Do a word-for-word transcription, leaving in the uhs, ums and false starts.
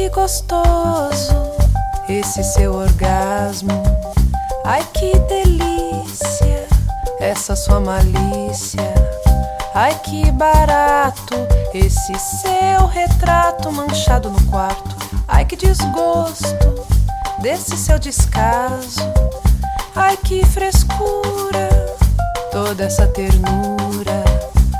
gostoso esse seu orgasmo. Ai, que delícia essa sua malícia. Ai, que barato esse seu retrato manchado no quarto. Ai, que desgosto desse seu descaso. Ai, que frescura toda essa ternura.